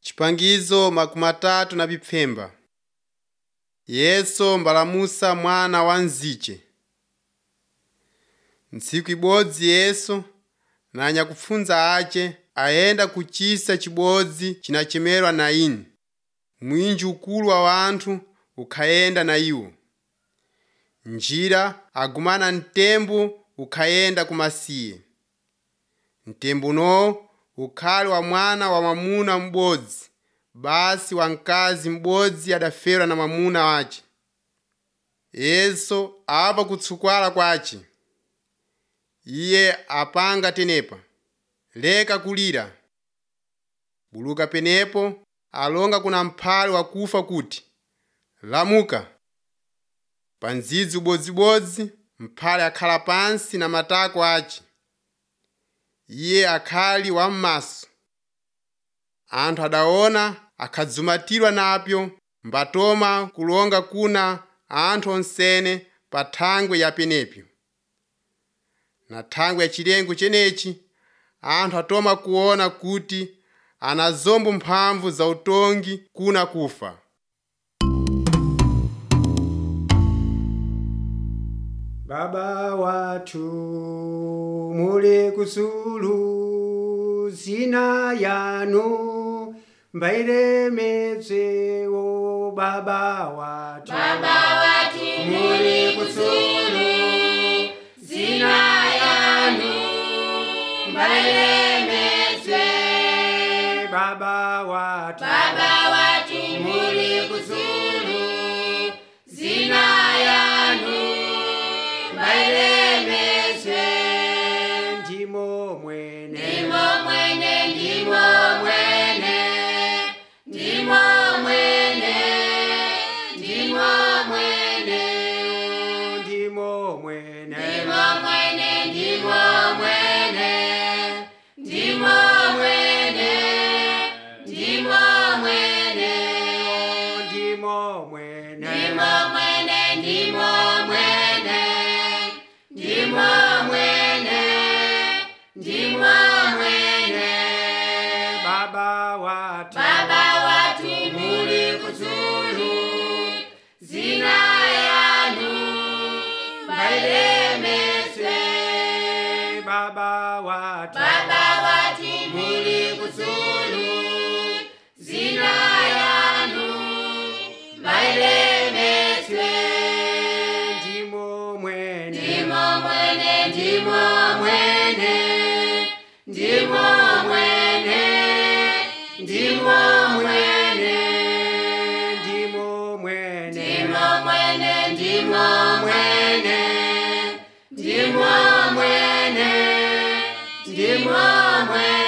Chipangizo makumi atatu na bipfemba. Yesu mbalamusa mwana wa nziche. Ntsiku ibodzi Yesu nanya kupfunza ache ayenda kuchisa chibodzi chinachemerwa na ini. Mwinji ukulu wa wanthu ukhayenda na iwo. Njira agumana mtembo ukhayenda kumasiye. Mtembo no ukhali wa mwana wa mwamuna m'bodzi, basi wa mkazi m'bodzi adafera na mwamuna wace. Yesu apa kutsukwala kwace. Iye apanga tenepa, leka kulira. Buluka penepo alonga kuna mphali wakufa kuti, lamuka. Pandzidzi ubodzibodzi mphali akhala pansi na matako ace. Iye akhali wam'maso. Anthu adaona akadzumatirwa napyo mbatoma kulonga kuna anthu onsene pa thangwe ya penepyo. Na thangwe ya chilengo chenechi anthu atoma kuona kuti anazombo mphamvu za utongi kuna kufa. Baba watu muli kusulu, zina yanu mbailemeze o baba watu. Baba watu muli kusulu, zina yanu mbailemeze. Baba watu. Baba watu muli kusulu, zina yanu mbailemeze. Ndimo mwene. Ndimo mwene, ndimo mwene, ndimo mwene, ndimo mwene, Ndimo mwene. ndimo mwene, ndimo mwene, ndimo mwene, ndimo mwene, Ndimo mwene. ndimo mwene, ndimo mwene, ndimo mwene, ndimo mwene. Baba watu. Baba watu muli kusulu, zina yanu mbailemeze. Baba watu. Baba watu muli kusulu, zina yanu mbailemeze. Ndimo mwene. Ndimo mwene, ndimo mwene, ndimo mwene, ndimo mwene, Ndimo mwene. ndimo mwene, ndimo mwene, ndimo mwene, ndimo mwene.